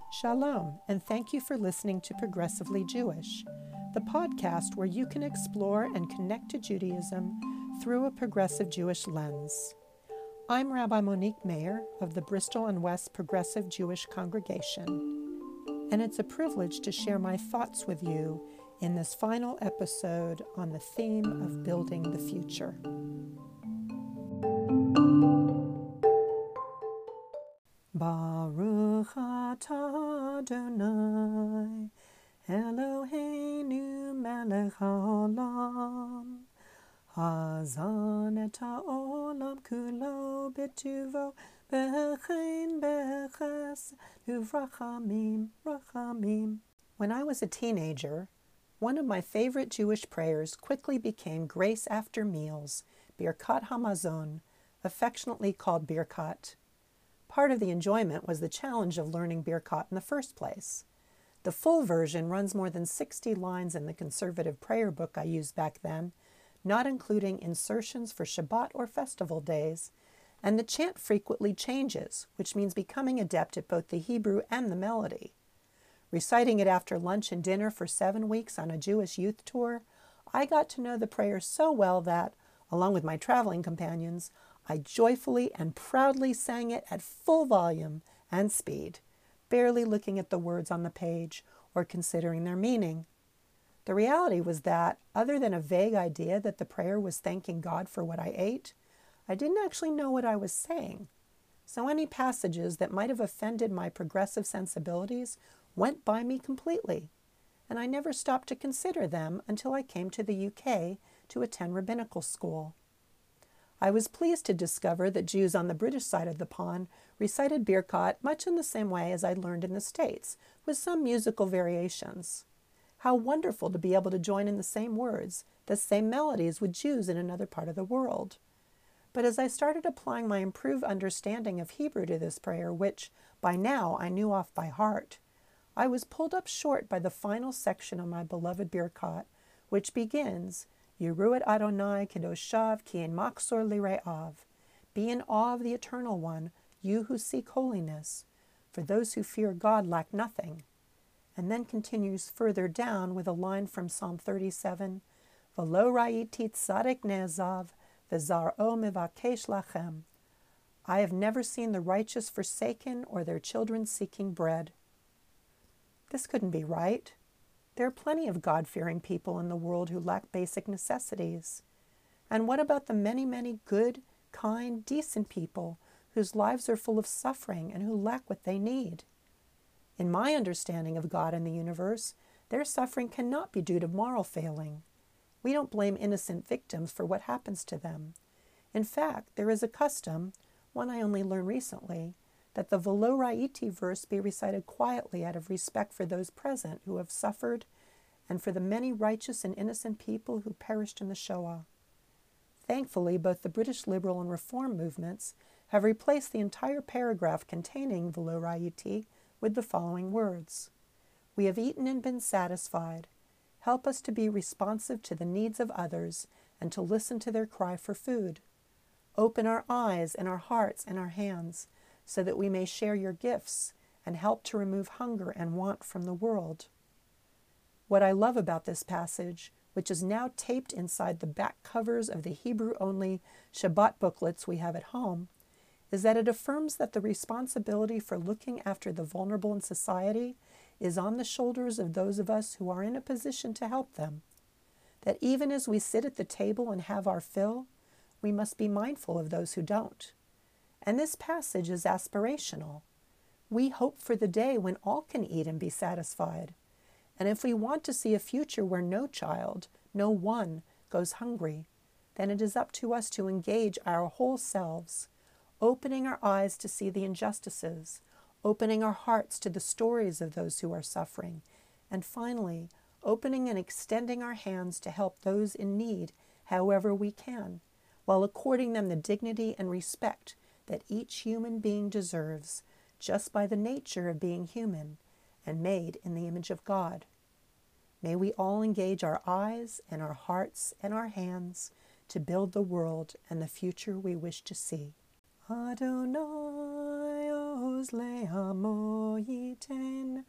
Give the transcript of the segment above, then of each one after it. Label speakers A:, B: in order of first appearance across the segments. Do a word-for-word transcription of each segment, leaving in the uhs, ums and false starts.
A: Shalom, and thank you for listening to Progressively Jewish, the podcast where you can explore and connect to Judaism through a progressive Jewish lens. I'm Rabbi Monique Mayer of the Bristol and West Progressive Jewish Congregation, and it's a privilege to share my thoughts with you in this final episode on the theme of building the future. Baruch atah Adonai, Eloheinu melech haolam, hazan et haolam kulo b'tuvo, b'chein b'ches, u'vrachamim, rachamim. When I was a teenager, one of my favorite Jewish prayers quickly became grace after meals, Birkat Hamazon, affectionately called Birkat. Part of the enjoyment was the challenge of learning Birkat in the first place. The full version runs more than sixty lines in the conservative prayer book I used back then, not including insertions for Shabbat or festival days, and the chant frequently changes, which means becoming adept at both the Hebrew and the melody. Reciting it after lunch and dinner for seven weeks on a Jewish youth tour, I got to know the prayer so well that, along with my traveling companions, I joyfully and proudly sang it at full volume and speed, barely looking at the words on the page or considering their meaning. The reality was that, other than a vague idea that the prayer was thanking God for what I ate, I didn't actually know what I was saying. So any passages that might have offended my progressive sensibilities went by me completely, and I never stopped to consider them until I came to the U K to attend rabbinical school. I was pleased to discover that Jews on the British side of the pond recited Birkat much in the same way as I'd learned in the States, with some musical variations. How wonderful to be able to join in the same words, the same melodies with Jews in another part of the world. But as I started applying my improved understanding of Hebrew to this prayer, which by now I knew off by heart, I was pulled up short by the final section of my beloved Birkat, which begins, Yiru et Adonai kedoshav ki ein machzor lire'av. Be in awe of the Eternal One, you who seek holiness, for those who fear God lack nothing. And then continues further down with a line from Psalm thirty-seven, V'lo ra'iti tzaddik ne'ezav, v'zar'o mevakesh lachem. I have never seen the righteous forsaken or their children seeking bread. This couldn't be right. There are plenty of God-fearing people in the world who lack basic necessities. And what about the many, many good, kind, decent people whose lives are full of suffering and who lack what they need? In my understanding of God and the universe, their suffering cannot be due to moral failing. We don't blame innocent victims for what happens to them. In fact, there is a custom, one I only learned recently, that the V'lo ra'iti verse be recited quietly out of respect for those present who have suffered and for the many righteous and innocent people who perished in the Shoah. Thankfully, both the British liberal and reform movements have replaced the entire paragraph containing V'lo ra'iti with the following words. We have eaten and been satisfied. Help us to be responsive to the needs of others and to listen to their cry for food. Open our eyes and our hearts and our hands, so that we may share your gifts and help to remove hunger and want from the world. What I love about this passage, which is now taped inside the back covers of the Hebrew-only Shabbat booklets we have at home, is that it affirms that the responsibility for looking after the vulnerable in society is on the shoulders of those of us who are in a position to help them. That even as we sit at the table and have our fill, we must be mindful of those who don't. And this passage is aspirational. We hope for the day when all can eat and be satisfied. And if we want to see a future where no child, no one, goes hungry, then it is up to us to engage our whole selves, opening our eyes to see the injustices, opening our hearts to the stories of those who are suffering, and finally, opening and extending our hands to help those in need however we can, while according them the dignity and respect that each human being deserves just by the nature of being human and made in the image of God. May we all engage our eyes and our hearts and our hands to build the world and the future we wish to see. Adonai oz le'amo yiten.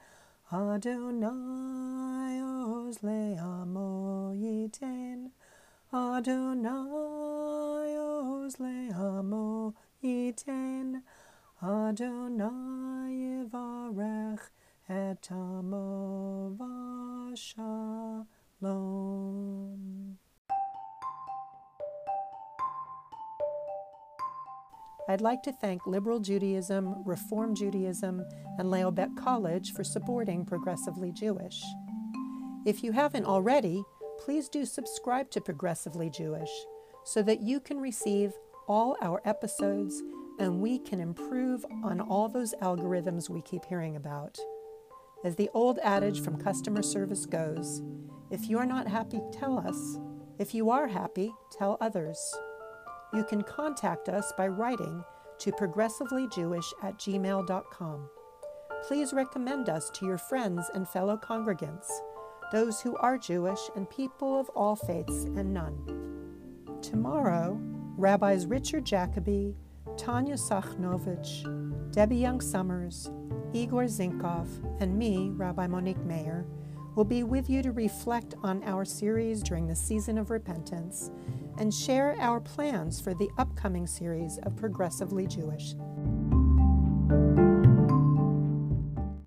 A: Adonai oz le'amo yiten. Adonai oz le'amo yiten. Adonai yivarech et amo v'shalom. I'd like to thank Liberal Judaism, Reform Judaism, and Leobet College for supporting Progressively Jewish. If you haven't already, please do subscribe to Progressively Jewish so that you can receive all our episodes and we can improve on all those algorithms we keep hearing about. As the old adage from customer service goes, if you are not happy, tell us. If you are happy, tell others. You can contact us by writing to progressivelyjewish at gmail dot com. Please recommend us to your friends and fellow congregants, those who are Jewish and people of all faiths and none. Tomorrow, Rabbis Richard Jacoby, Tanya Sachnovich, Debbie Young Summers, Igor Zinkov, and me, Rabbi Monique Mayer, will be with you to reflect on our series during the season of repentance and share our plans for the upcoming series of Progressively Jewish.